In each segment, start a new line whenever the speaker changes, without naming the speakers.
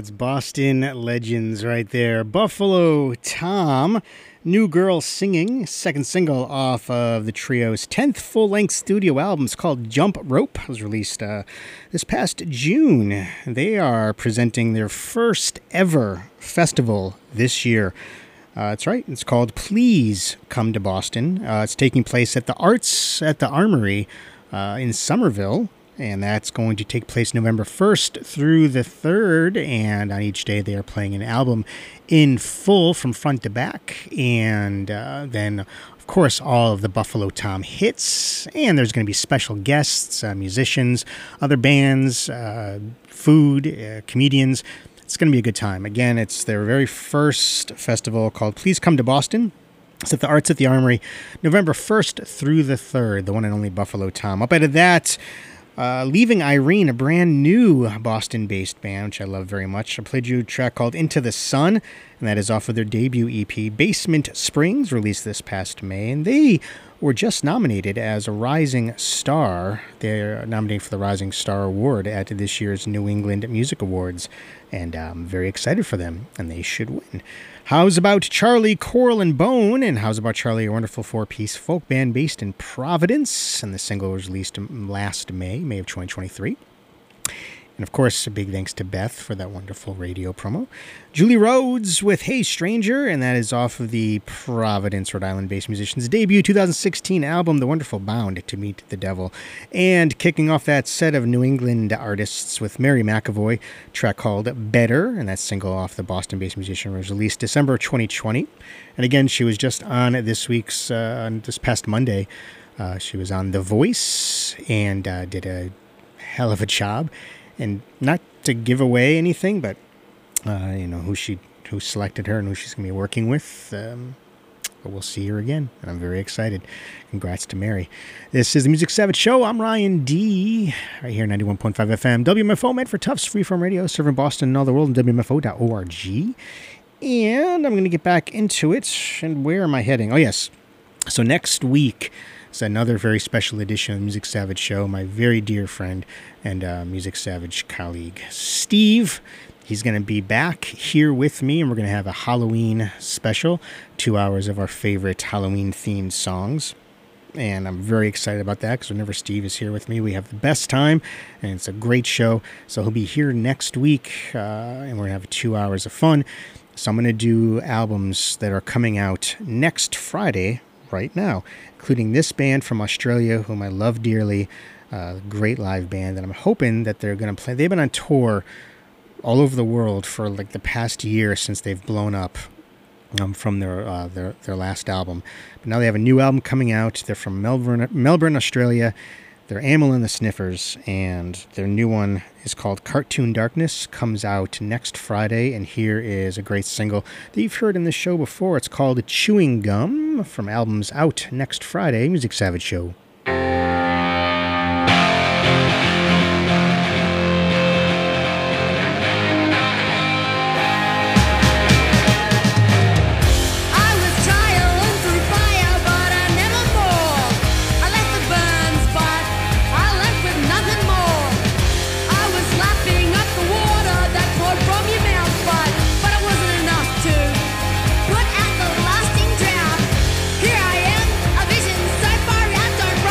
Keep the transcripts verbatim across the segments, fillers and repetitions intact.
That's Boston Legends right there. Buffalo Tom, New Girl Singing, second single off of the trio's tenth full-length studio album. It's called Jump Rope. It was released uh, this past June. They are presenting their first ever festival this year. Uh, that's right. It's called Please Come to Boston. Uh, it's taking place at the Arts at the Armory uh, in Somerville. And that's going to take place November first through the third. And on each day, they are playing an album in full from front to back. And uh, then, of course, all of the Buffalo Tom hits. And there's going to be special guests, uh, musicians, other bands, uh, food, uh, comedians. It's going to be a good time. Again, it's their very first festival called Please Come to Boston. It's at the Arts at the Armory, November first through the third, the one and only Buffalo Tom. Up out of that, Uh, Leaving Irene, a brand new Boston-based band, which I love very much. I played you a track called Into the Sun, and that is off of their debut E P, Basement Springs, released this past May. And they were just nominated as a Rising Star. They're nominated for the Rising Star Award at this year's New England Music Awards, and I'm very excited for them, and they should win. How's about Charlie, Coral, and Bone? And how's about Charlie, a wonderful four-piece folk band based in Providence? And the single was released last May, May of twenty twenty-three. And, of course, a big thanks to Beth for that wonderful radio promo. Julie Rhodes with Hey Stranger, and that is off of the Providence, Rhode Island-based musician's debut two thousand sixteen album, The Wonderful Bound to Meet the Devil. And kicking off that set of New England artists with Mary McAvoy, a track called Better, and that single off the Boston-based musician was released December twenty twenty. And again, she was just on this week's, uh, this past Monday, uh, she was on The Voice and uh, did a hell of a job. And not to give away anything, but, uh, you know, who she who selected her and who she's going to be working with. Um, but we'll see her again, and I'm very excited. Congrats to Mary. This is the Music Savage Show. I'm Ryan D. Right here, ninety-one point five F M. W M F O, meant for Tufts, freeform radio, serving Boston and all the world, and W M F O dot org. And I'm going to get back into it. And where am I heading? Oh, yes. So next week, it's another very special edition of the Music Savage Show. My very dear friend and uh, Music Savage colleague, Steve. He's going to be back here with me, and we're going to have a Halloween special, two hours of our favorite Halloween-themed songs. And I'm very excited about that, because whenever Steve is here with me, we have the best time, and it's a great show. So he'll be here next week, uh, and we're going to have two hours of fun. So I'm going to do albums that are coming out next Friday, right now, including this band from Australia, whom I love dearly, a uh, great live band, and I'm hoping that they're going to play. They've been on tour all over the world for like the past year since they've blown up um, from their, uh, their their last album. But now they have a new album coming out. They're from Melbourne, Melbourne, Australia. They're Amyl and the Sniffers, and their new one is called Cartoon Darkness, comes out next Friday, and here is a great single that you've heard in this show before. It's called Chewing Gum, from albums out next Friday, Music Savage Show.
Put out the lasting drought. Here I am, a vision so far out, don't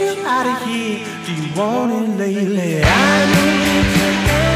you out of here. Do you want it lately? I know it's a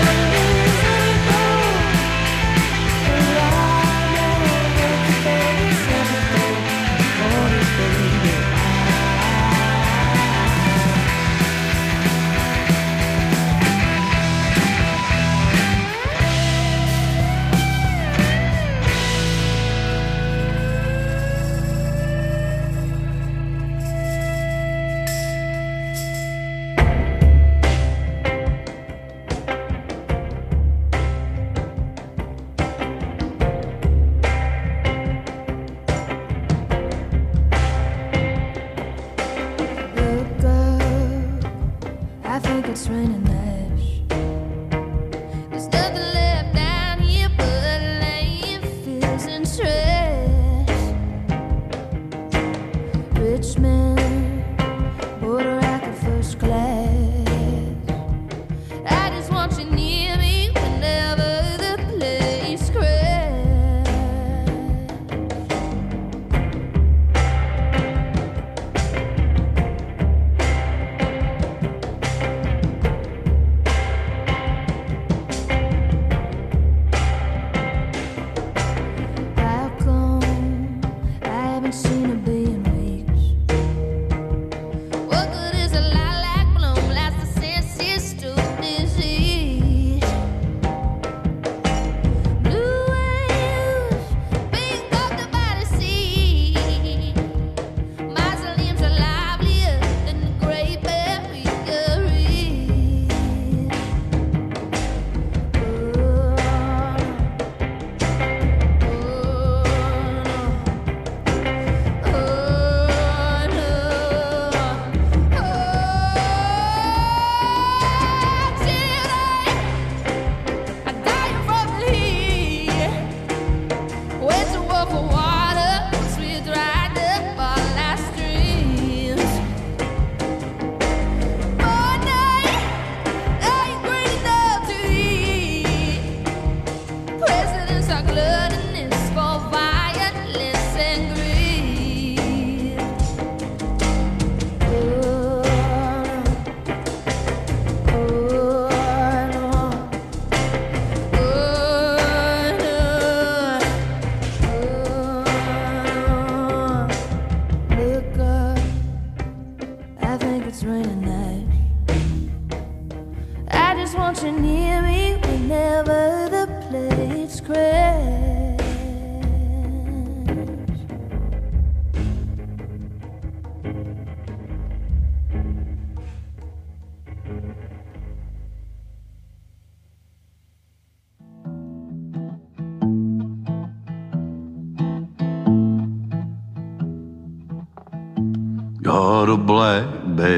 Got a black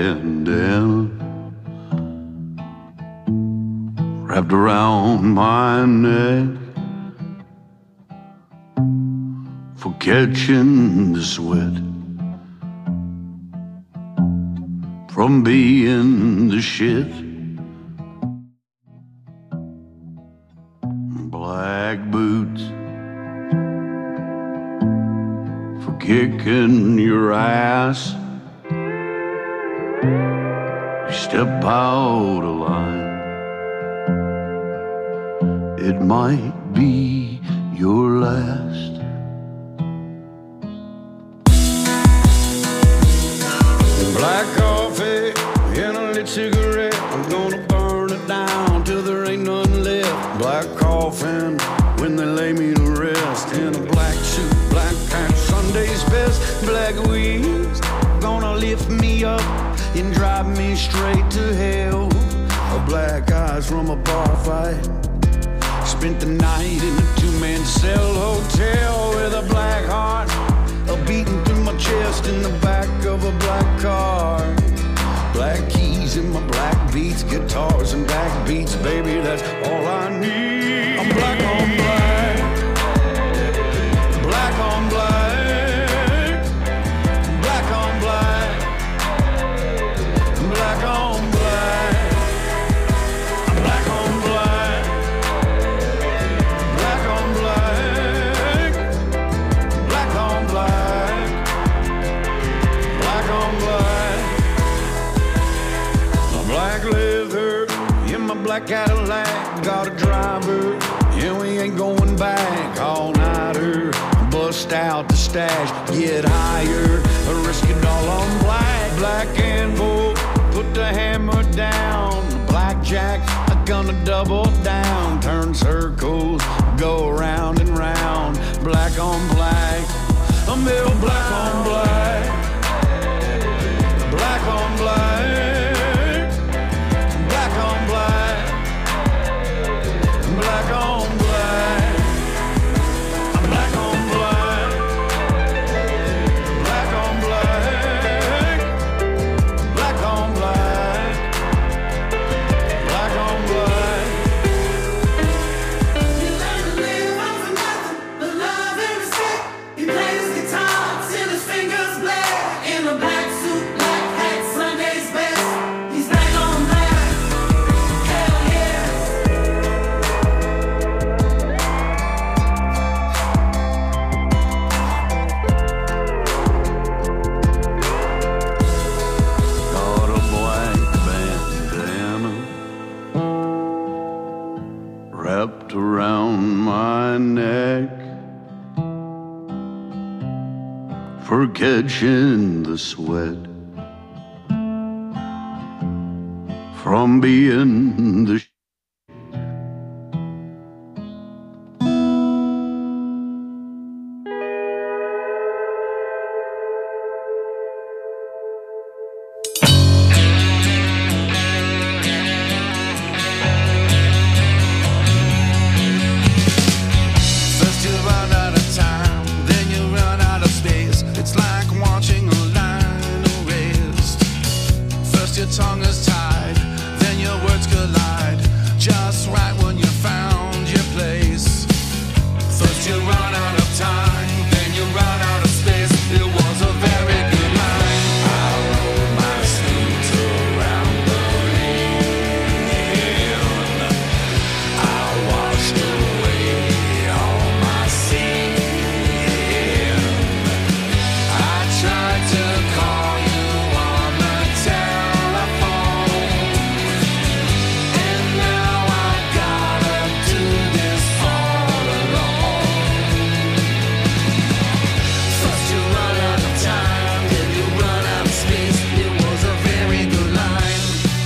bandana wrapped around my neck for catching the sweat from being the shit. Black boots for kicking your ass. You step out of line, it might be your last.
Black coffee and a lit cigarette, I'm gonna burn it down till there ain't none left. Black coffin when they lay me to rest. In a black suit, black hat, Sunday's best. Black wheels gonna lift me up and drive me straight to hell. A black eyes from a bar fight. Spent the night in a two-man cell hotel with a black heart, a beating through my chest in the back of a black car. Black keys in my black beats, guitars and backbeats, baby, that's all I need. I'm black on black, black on black, black on black, black on black. I'm black on black, black on black, black on black, black on black. black Cadillac, got a driver, and we ain't going back. All-nighter, bust out the stash, get higher, risk it all on black. Black and gold, put the hammer down. Blackjack, I'm gonna double down. Turn circles, go round and round. Black on black, a middle black on black. Black on black, black on black, black on black, black on black, black on black, black on black, black on black.
You learn to live off of nothing but love and respect. He plays guitar till his fingers black. In a black suit, black hat, Sunday's best. He's black on black. Hell yeah.
Got a black bandana wrapped around my neck for catching the sweat from being the sh-
First you run out of time, then you run out of space. It's like watching a line erased. First your tongue is tied, then your words collide. Just right when you found your place. First you run out of time, then you run out of space. It was a very good line. I rolled my sleeves around the rain. I washed away all my sin. I tried to call you on the telephone, and now I gotta do this all alone. First you run out of time, then you run out of space. It was a very good line.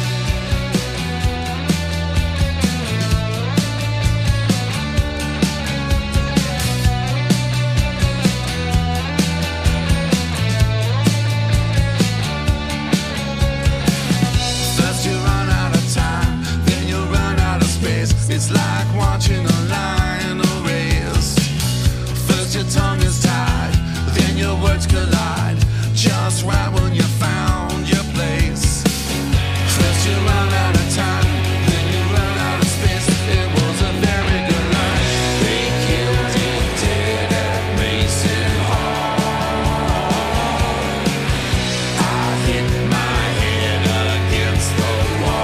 First you run out of time, then you run out of space. It's like watching a line erased. First your tongue is tied, then your words collide. Just right when you found your place. First you run out of time, then you run out of space. It was a very good line. They killed you dead at Mason Hall. I hit my head against the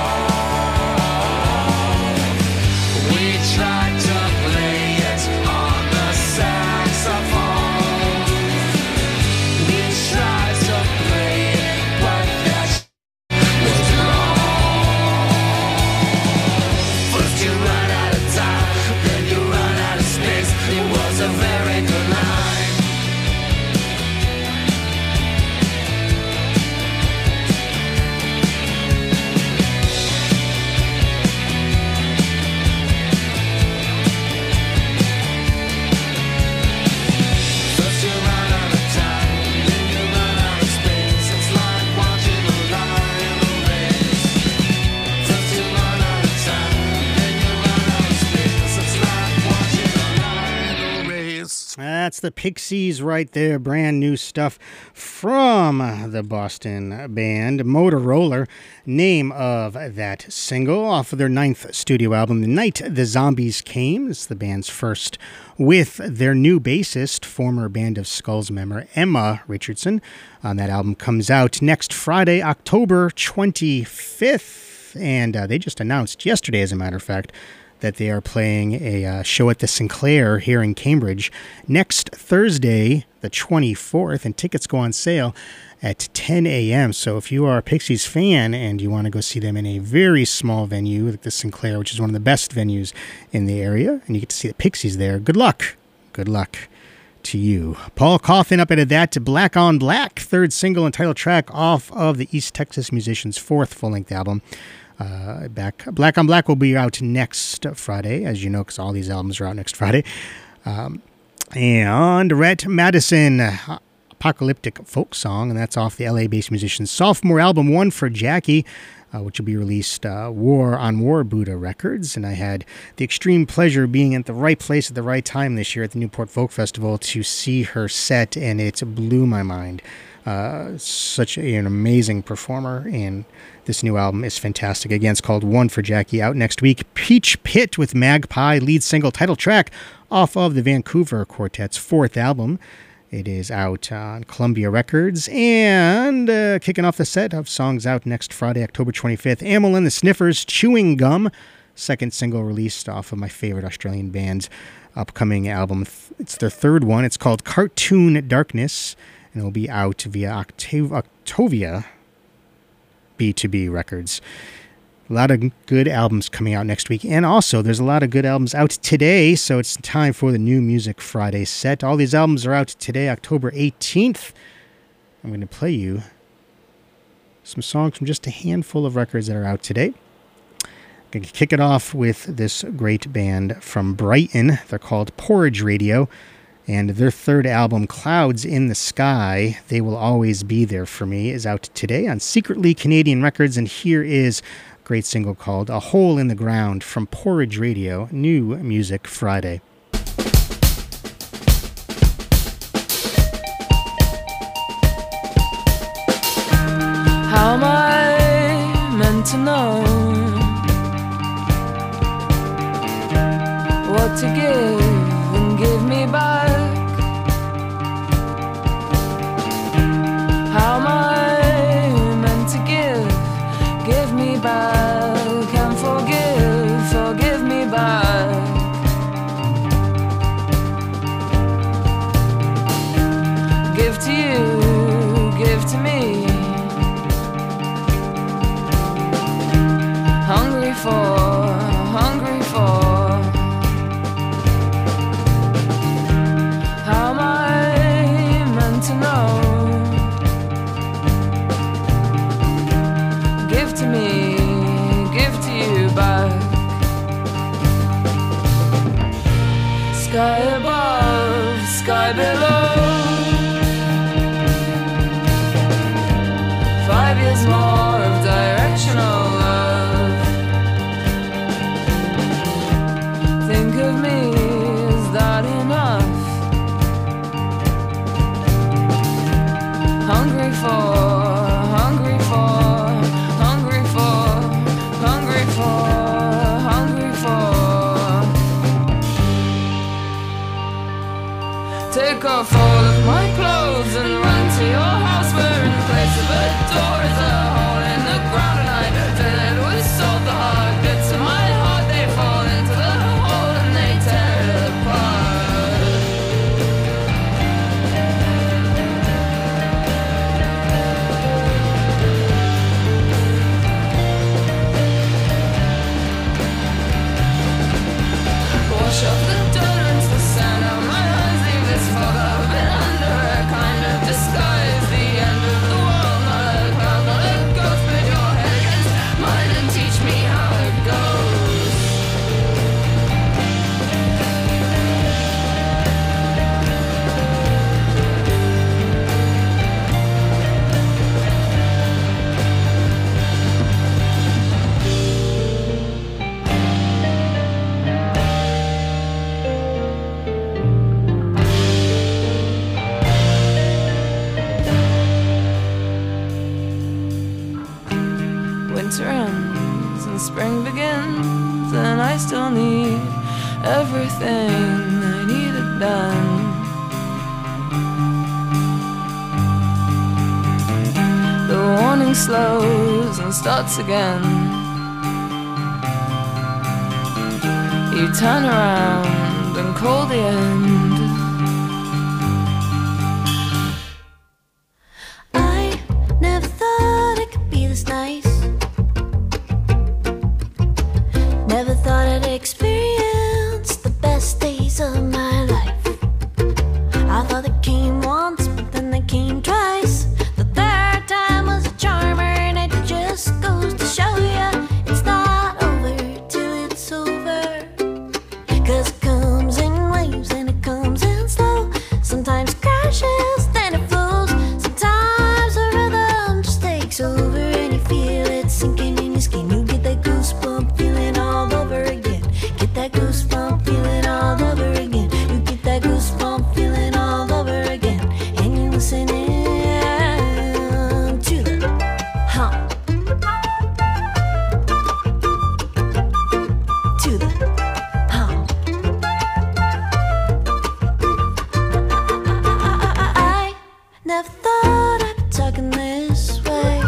wall. We tried to play it on the saxophone. We tried to play it, but that was wrong. First you run out of time, then you run out of space. It was a very good line. First you run out of time, then you run out of space. It's like watching a line erased. First you run out of time, then you run out of space. It's like watching a line erased.
That's the Pixies right there. Brand new stuff from the Boston band Motorola. Name of that single off of their ninth studio album, The Night the Zombies Came. It's the band's first with their new bassist, former Band of Skulls member Emma Richardson. Um, that album comes out next Friday, October twenty-fifth. And uh, they just announced yesterday, as a matter of fact, that they are playing a uh, show at the Sinclair here in Cambridge next Thursday, the twenty-fourth, and tickets go on sale at ten a.m. So if you are a Pixies fan and you want to go see them in a very small venue like the Sinclair, which is one of the best venues in the area, and you get to see the Pixies there, good luck. Good luck to you. Paul Coffin up at that to Black on Black, third single and title track off of the East Texas Musicians' fourth full-length album. Uh, back Black on Black will be out next Friday, as you know, because all these albums are out next Friday. Um, and Rhett Madison, uh, apocalyptic folk song, and that's off the L A-based musician's sophomore album, One for Jackie, uh, which will be released uh, War on War Buddha Records. And I had the extreme pleasure of being at the right place at the right time this year at the Newport Folk Festival to see her set, and it blew my mind. Uh, such a, an amazing performer, and this new album is fantastic. Again, it's called One for Jackie, out next week. Peach Pit with Magpie, lead single, title track off of the Vancouver Quartet's fourth album. It is out on Columbia Records. And uh, kicking off the set of songs out next Friday, October twenty-fifth, Amyl and the Sniffers, Chewing Gum, second single released off of my favorite Australian band's upcoming album. It's their third one. It's called Cartoon Darkness, and it will be out via Octav- Octavia B two B Records. A lot of good albums coming out next week. And also, there's a lot of good albums out today, so it's time for the New Music Friday set. All these albums are out today, October eighteenth. I'm going to play you some songs from just a handful of records that are out today. I'm going to kick it off with this great band from Brighton. They're called Porridge Radio. And their third album, Clouds in the Sky, They Will Always Be There For Me, is out today on Secretly Canadian Records. And here is a great single called A Hole in the Ground from Porridge Radio, New Music Friday.
How am I meant to know what to give and give me back? How am I meant to give, give me back, and forgive, forgive me back? Give to you, give to me, hungry for, hungry for. How am I meant to know? Give to me, give to you back. Sky above, sky below. Five years more of directional love. Think of me, is that enough? Hungry for, hungry for, hungry for, hungry for, hungry for. Take off all of my clothes and run to your house, where in place of a door is a hole in the ground, and I fill it with salt. The hard bits of my heart, they fall into the hole and they tear it apart. Wash off the dirt into the sand out my eyes, leave this fog I've been under a kind of disguise. The end of the world, not a cloud, not a ghost, put your head against mine and teach me how it goes. Winter ends and spring begins, and I still need everything I needed done. The warning slows and starts again. you turn around and call the end.
I never thought it could be this nice. Never thought I'd experience the best days of my life. I thought it came once, but then they came twice. The third time was a charmer, and it just goes to show you it's not over till it's over. Cause it comes in waves and it comes in slow. Sometimes crashes, then it flows. Sometimes the rhythm just takes over and you feel it sinking in your skin. You get that goosebump feeling all over again. Get that goosebump feeling all over again. You get that goosebump feeling all over again. And you listen in to the hum, to the hum. I never thought I'd be talking this way.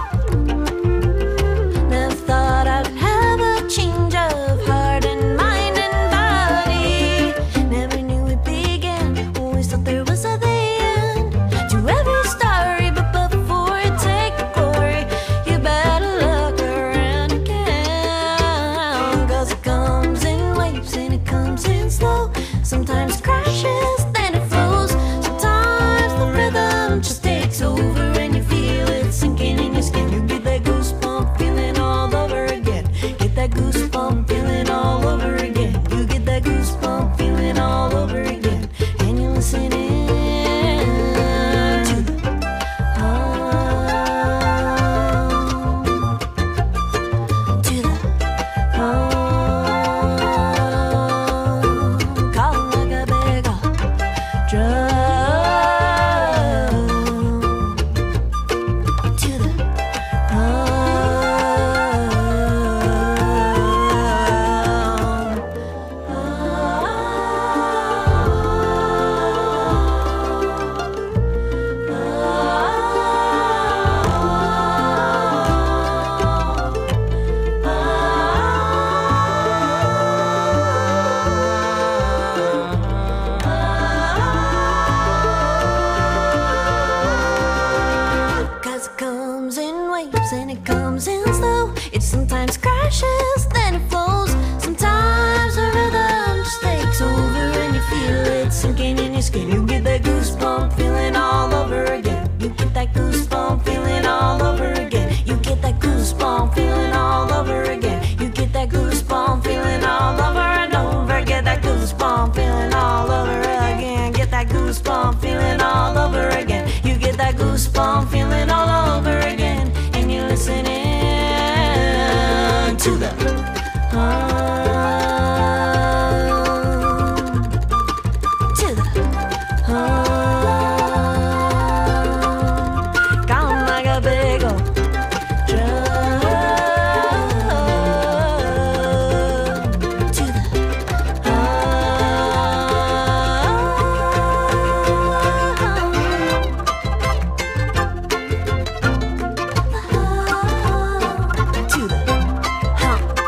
Never thought I'd have a change of heart and mind and body. Never knew it began. Always thought there was a the end to every story, but before you take the glory, you better look around again. Cause it comes in waves and it comes in slow. Sometimes crashes, then it flows. Sometimes the rhythm just takes over and you feel it sinking in your skin. You get that goosebump feeling all over again. Get that goosebump feeling all over again. You get that goosebump feeling all over again. And you listen in to the hum, to the hum. Calling like a big old drum. To the Cause it comes in waves and it comes in slow. It sometimes crashes, then it flows. Sometimes the rhythm just takes over and you feel it sinking in your skin. You get that goosebump feeling all over again. You get that goosebump feeling all over again. You get that goosebump feeling all over again. You get that goosebump feeling all over and over. Get that goosebump feeling all over again. Get that goosebump feeling all over again. You get that goosebump feeling all over again. And you're listening to the hum, to the hum. Gone like a big old drum. To the hum, to the hum.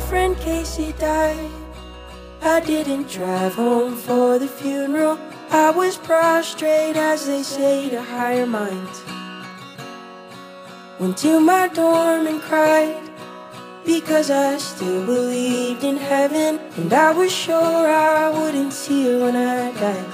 friend Casey died, I didn't drive home for the funeral. I was prostrate, as they say, to higher minds. Went to my dorm and cried, because I still believed in heaven, and I was sure I wouldn't see her when I died.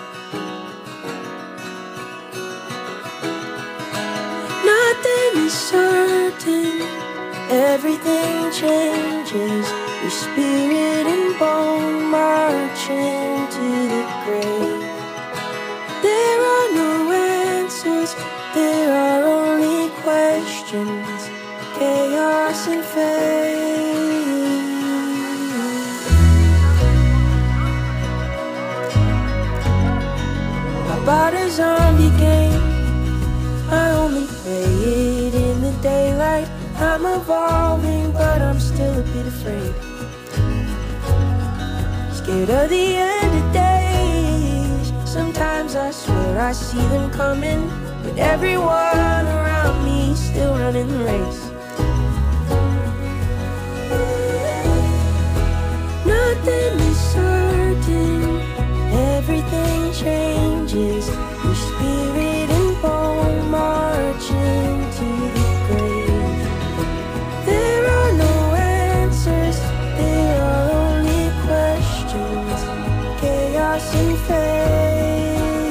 Nothing is certain, everything changes. Your spirit and bone march into the grave. There are no answers, there are only questions, chaos and fate. I bought a zombie game, I only play it in the daylight. I'm evolving, but I'm still a bit afraid. Scared of the end of days. Sometimes I swear I see them coming, but everyone around me still running the race. Nothing is certain, everything changes. Your spirit and bone march into the grave. There are no answers, there are only questions, chaos and fate.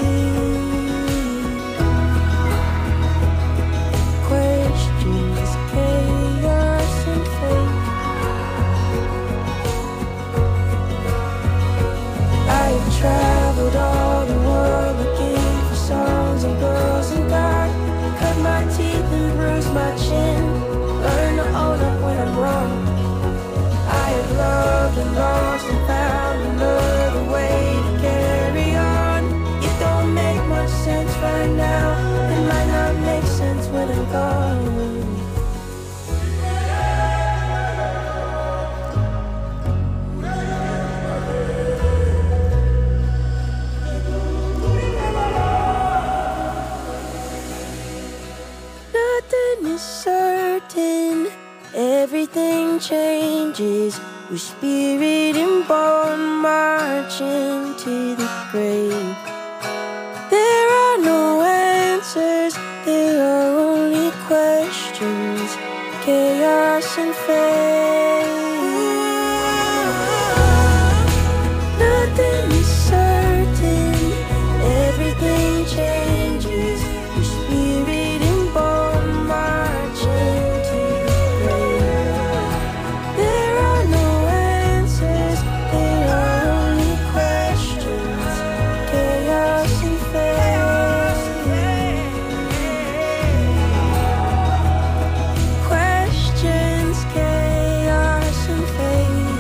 Questions, chaos and fate. I have traveled all the world looking for songs and girls and God. Cut my teeth and bruise my chin, learn to own up when I'm wrong. I have loved and lost and found another way to carry on. It don't make much sense right now, it might not make sense when I'm gone. Nothing is certain, everything changes. Your spirit and bone march into the grave. There are no answers, there are only questions, chaos and fate. Nothing is certain, everything changes. Your spirit and bone march into the grave. There are no answers, there are only questions, chaos and fate. Questions, chaos and fate.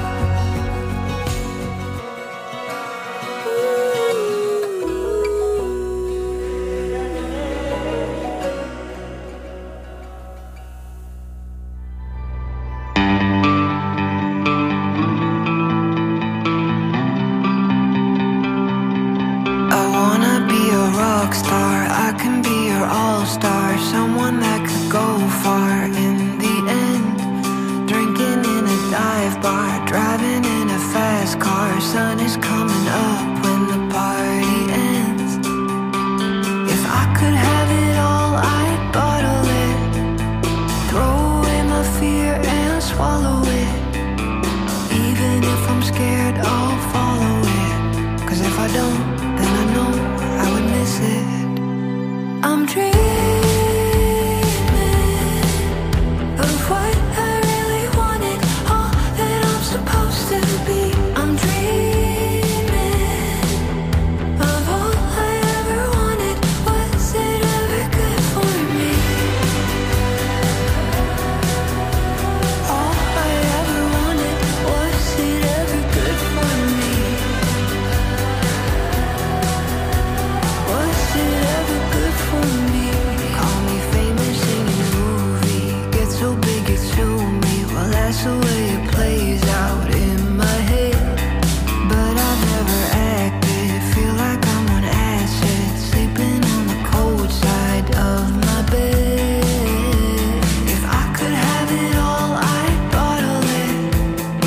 I wanna be a rock star, I can be your all-star, someone that could go far in the end. Drinking in a dive bar, driving in a fast car, sun is coming up when the party ends. If I could have it all, I'd bottle it, throw away my fear and swallow it. Even if I'm scared, I'll follow it, 'cause if I don't, then I know I would miss it. I'm dreaming of what I really wanted, all that I'm supposed to be. I'm dreaming of all I ever wanted. Was it ever good for me? All I ever wanted, was it ever good for me? Was it ever good for me? Call me famous in a movie, get so big it's to me. Well, that's the way it plays out in my head, but I've never acted. Feel like I'm on acid, sleeping on the cold side of my bed. If I could have it all, I'd bottle it,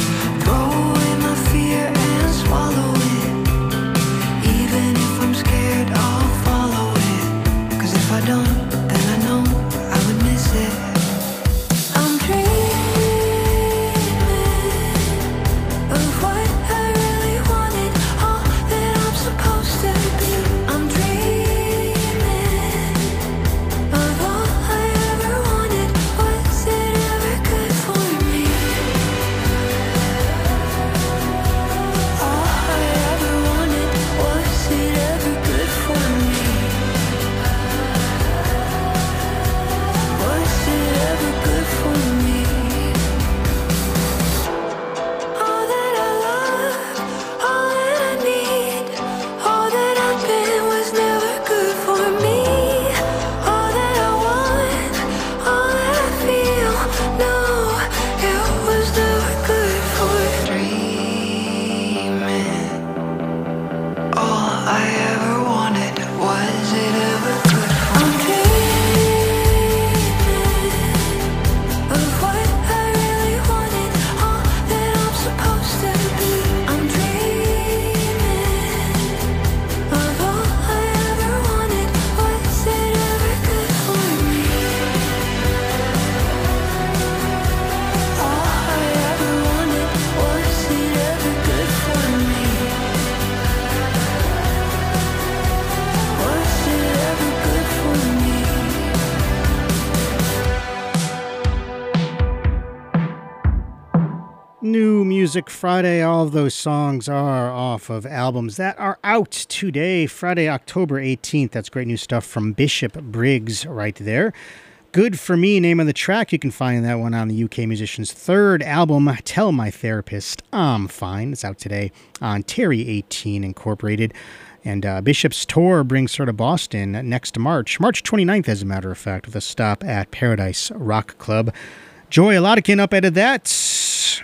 New Music Friday. All of those songs are off of albums that are out today, Friday, October eighteenth. That's great new stuff from Bishop Briggs right there. Good For Me, name of the track. You can find that one on the U K musician's third album, Tell My Therapist I'm Fine. It's out today on Terry eighteen Incorporated. And uh, Bishop's tour brings her to Boston next March, March twenty-ninth, as a matter of fact, with a stop at Paradise Rock Club. Joy Oladikin up ahead of that.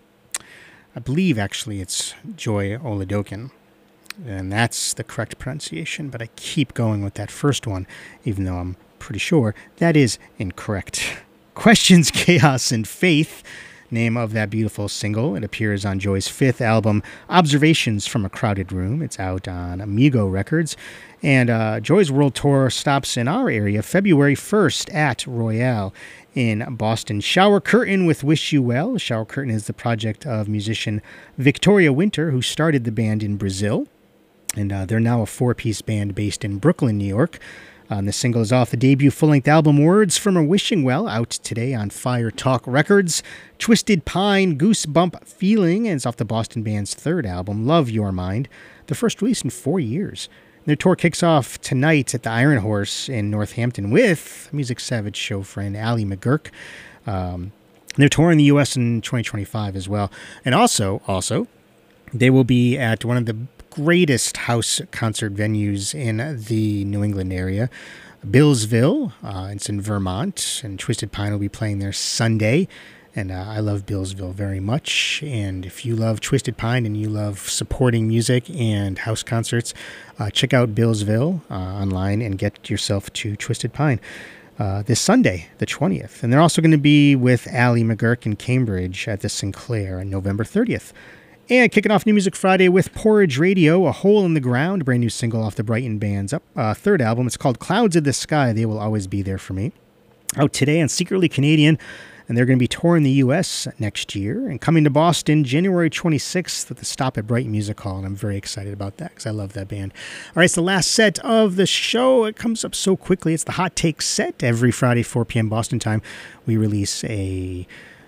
I believe, actually, it's Joy Oladokin. And that's the correct pronunciation, but I keep going with that first one, even though I'm pretty sure that is incorrect. Questions, Chaos, and Faith, name of that beautiful single. It appears on Joy's fifth album, Observations from a Crowded Room. It's out on Amigo Records. And uh, Joy's world tour stops in our area February first at Royale in Boston. Shower Curtain with Wish You Well. Shower Curtain is the project of musician Victoria Winter, who started the band in Brazil. And uh, they're now a four-piece band based in Brooklyn, New York. Um, the single is off the debut full-length album Words from a Wishing Well, out today on Fire Talk Records. Twisted Pine, Goosebump Feeling, and it's off the Boston band's third album, Love Your Mind, the first release in four years. Their tour kicks off tonight at the Iron Horse in Northampton with Music Savage show friend Ali McGurk. Um, they're touring the U S in twenty twenty-five as well. And also, also, they will be at one of the greatest house concert venues in the New England area, Billsville. Uh, it's in Vermont, and Twisted Pine will be playing there Sunday. And uh, I love Billsville very much. And if you love Twisted Pine and you love supporting music and house concerts, uh, check out Billsville uh, online and get yourself to Twisted Pine uh, this Sunday, the twentieth. And they're also going to be with Ali McGurk in Cambridge at the Sinclair on November thirtieth. And kicking off New Music Friday with Porridge Radio, A Hole in the Ground, brand new single off the Brighton Band's up, uh, third album. It's called Clouds of the Sky. They Will Always Be There For Me. Out today on Secretly Canadian, and they're going to be touring the U S next year and coming to Boston January twenty-sixth with a stop at Brighton Music Hall, and I'm very excited about that because I love that band. All right, it's the last set of the show. It comes up so quickly. It's the Hot Take set. Every Friday, four p.m. Boston time, we release a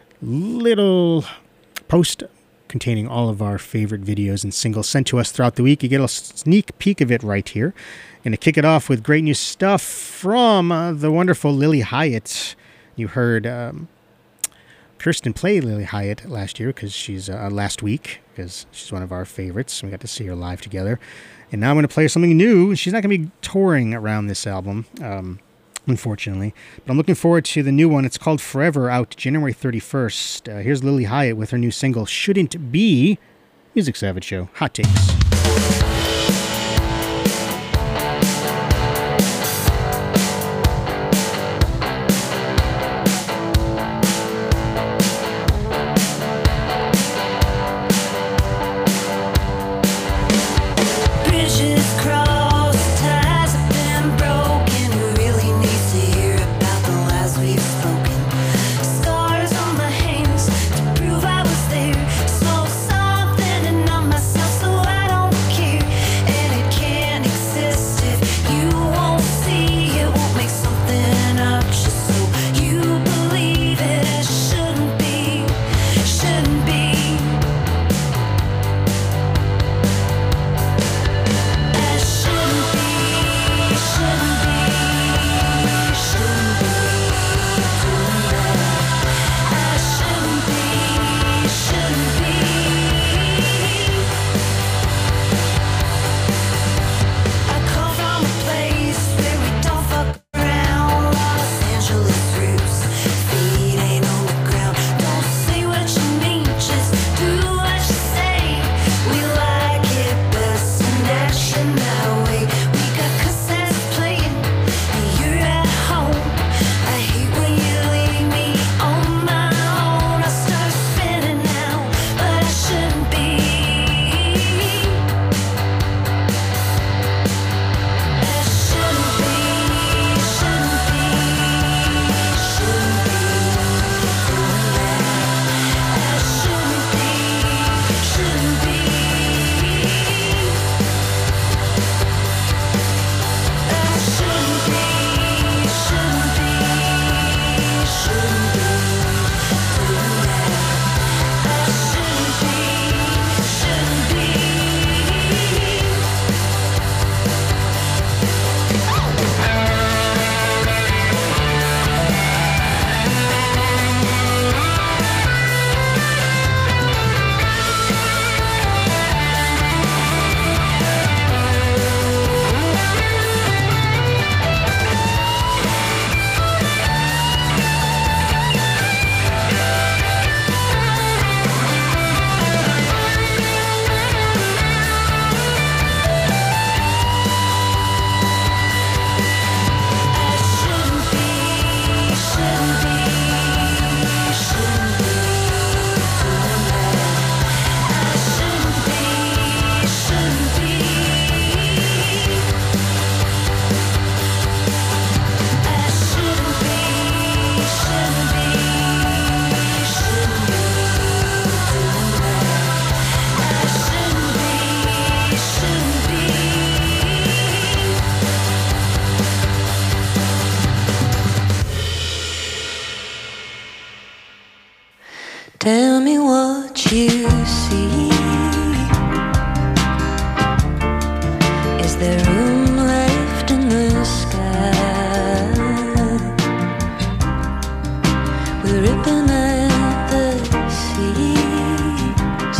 little post containing all of our favorite videos and singles sent to us throughout the week. You get a sneak peek of it right here. And to kick it off with great new stuff from uh, the wonderful Lily Hyatt. You heard um, Kirsten play Lily Hyatt last year because she's uh, last week because she's one of our favorites. We got to see her live together. And now I'm going to play something new. She's not going to be touring around this album, um, unfortunately. But I'm looking forward to the new one. It's called Forever, out January thirty-first. Uh, here's Lily Hyatt with her new single, Shouldn't Be. Music Savage Show, Hot Takes.
Prove I was there, so something and not myself, so I don't Tell me what you see. Is there room left in the sky? We're ripping at the seams.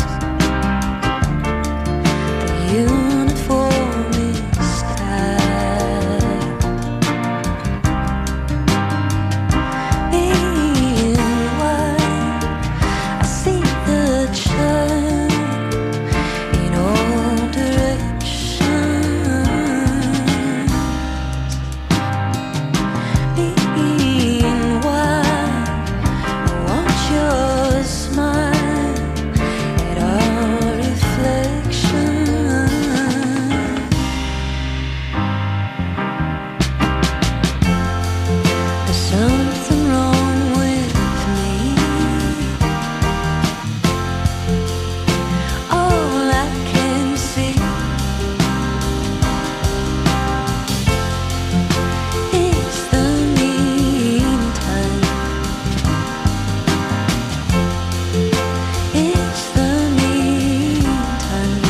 The uniform is tight. Meanwhile, I see the child in all directions. Meanwhile, I want your smile at our reflection. There's something wrong with me. All I can see is the meantime. It's the meantime.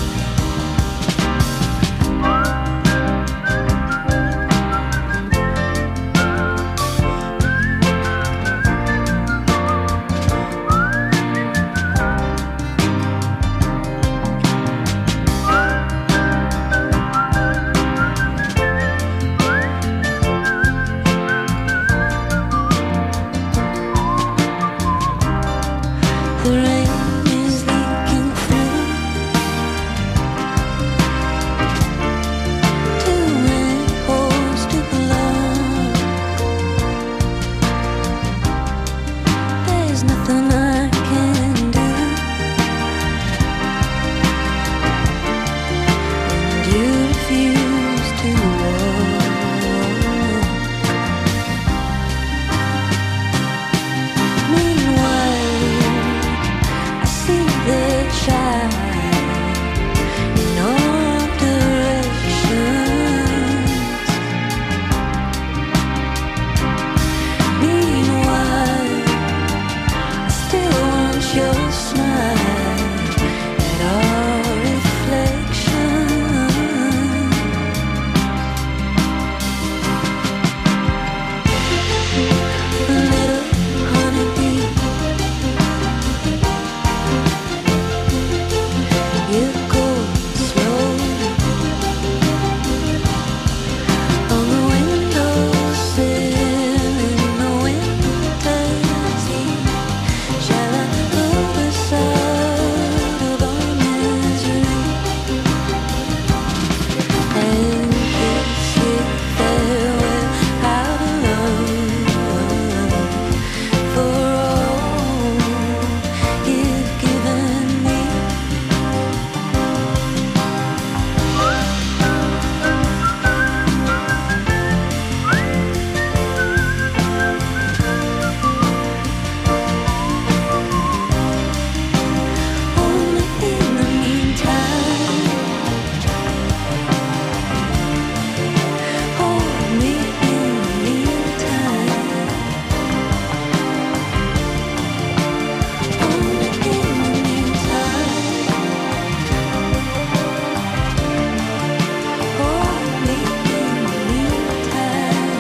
The rain is leaking through. Too many holes to blow. There's nothing I can do. And you refuse to walk. Meanwhile, I see the child in all directions. Meanwhile, I still want your smile at our reflection. Little honeybee, you go slow on the windowsill in the winter's heat. Shall I look aside of our misery and kiss you farewell out of love for all you've given me? Only in the meantime, hold me in the meantime. Only in the meantime, hold me in the meantime.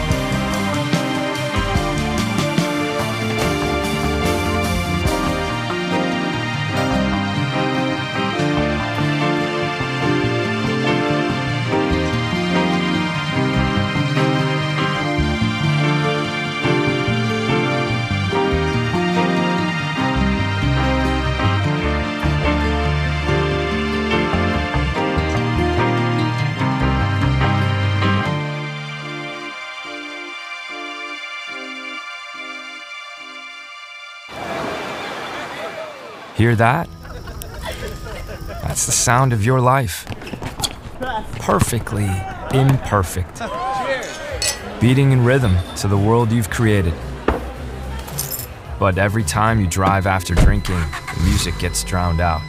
Hear that? That's the sound of your life. Perfectly imperfect. Beating in rhythm to the world you've created. But every time you drive after drinking, the music gets drowned out.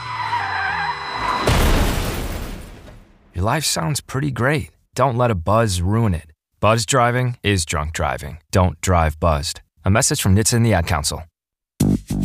Your life sounds pretty great. Don't let a buzz ruin it. Buzz driving is drunk driving. Don't drive buzzed. A message from N H T S A and the Ad Council.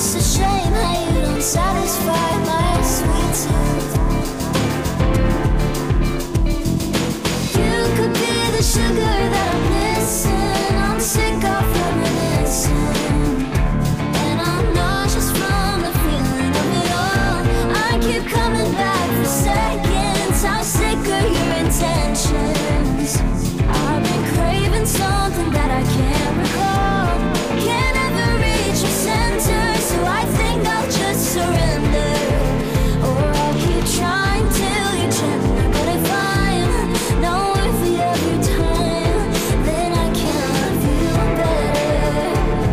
It's a shame how you don't satisfy my sweet tooth. You could be the sugar that I'm missing. I'm sick of reminiscing, and I'm nauseous from the feeling of it all. I keep coming back for seconds. How sick are your intentions? I've been craving something that I can't recall. Can't ever reach your center, so I think I'll just surrender. Or I'll keep trying till you're gentler. But if I'm not worthy of your time, then I can't love you better.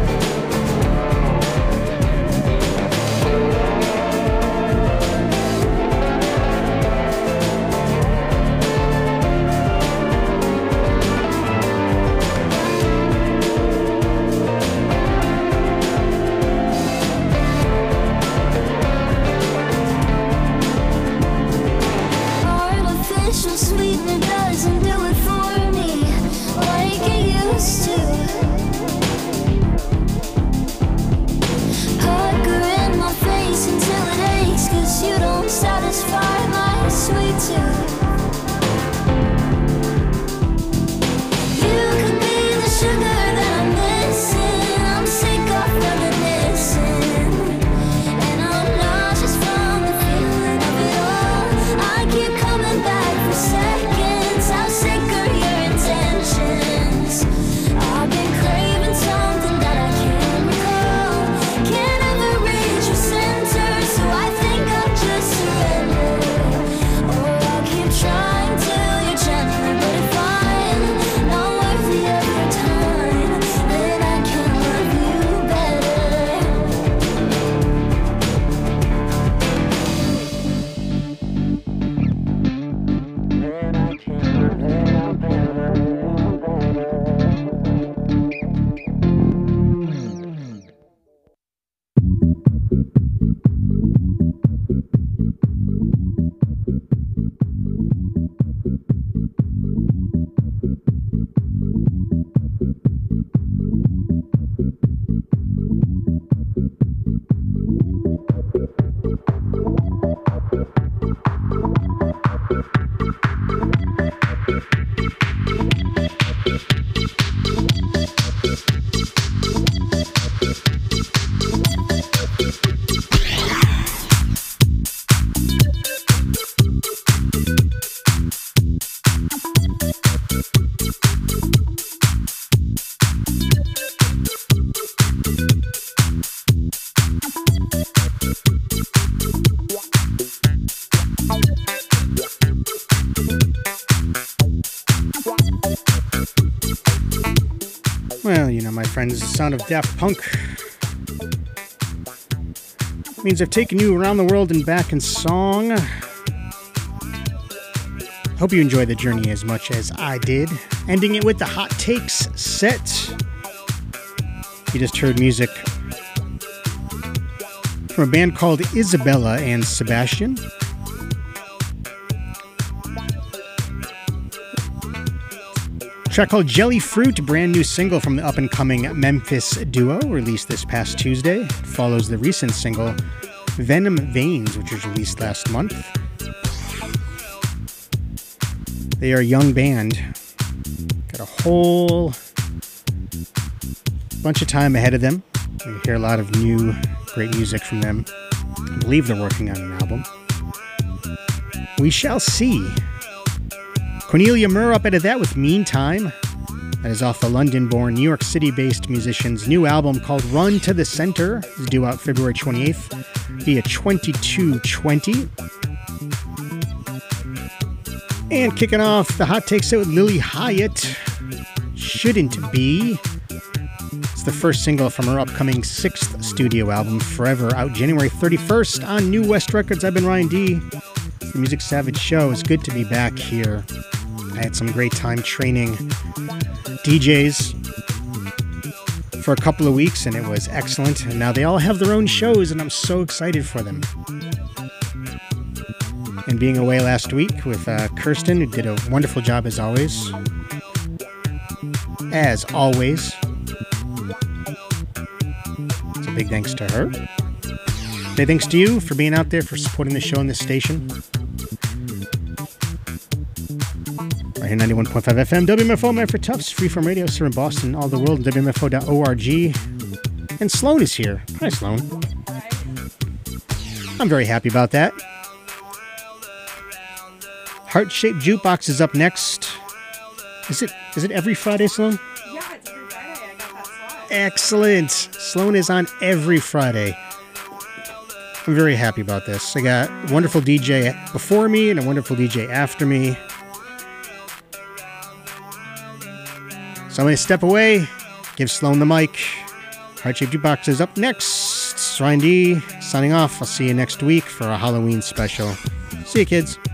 Artificial sweetener doesn't do it for me like it used to. Pucker in my face until it aches, 'cause you don't satisfy my sweet tooth. You could be the sugar that I'm missing. I'm sick of reminiscing, and I'm nauseous from the feeling of it all. I keep coming back for seconds. How sick are your intentions? I've been craving something that I can't recall. Can't ever reach your center, so I think I'll just surrender. Or I'll keep trying till you're gentler. But if I'm not worthy of your time, then I can't love you better.
Well, you know, my friends, the sound of Daft Punk means I've taken you around the world and back in song. Hope you enjoyed the journey as much as I did. Ending it with the Hot Takes set. You just heard music from a band called Isabella and Sebastian. A track called Jelly Fruit, a brand new single from the up-and-coming Memphis duo, released this past Tuesday. It follows the recent single Venom Veins, which was released last month. They are a young band. Got a whole bunch of time ahead of them. You hear a lot of new, great music from them. I believe they're working on an album. We shall see. Cornelia Murr up out of that with Meantime. That is off the London-born, New York City-based musician's new album called Run to the Center. It's due out February twenty-eighth via twenty-two twenty. And kicking off the Hot Take set with Lily Hyatt, Shouldn't Be. It's the first single from her upcoming sixth studio album, Forever, out January thirty-first on New West Records. I've been Ryan D. It's the Music Savage Show. It's good to be back here. I had some great time training D Js for a couple of weeks, and it was excellent. And now they all have their own shows, and I'm so excited for them. And being away last week with uh, Kirsten, who did a wonderful job as always. As always. So big thanks to her. Say thanks to you for being out there, for supporting the show on this station. Right here, ninety-one point five F M, W M F O, Man for Toughs, Freeform Radio, here in Boston, all the world, and W M F O dot org. And Sloan is here. Hi, Sloan. I'm very happy about that. Heart-shaped jukebox is up next. Is it? Is it every Friday, Sloan?
Yeah, it's every Friday. I got that slot.
Excellent. Sloan is on every Friday. I'm very happy about this. I got a wonderful D J before me and a wonderful D J after me. So I'm going to step away, give Sloan the mic. Heart-shaped jukebox is up next. Ryan D signing off. I'll see you next week for a Halloween special. See you, kids.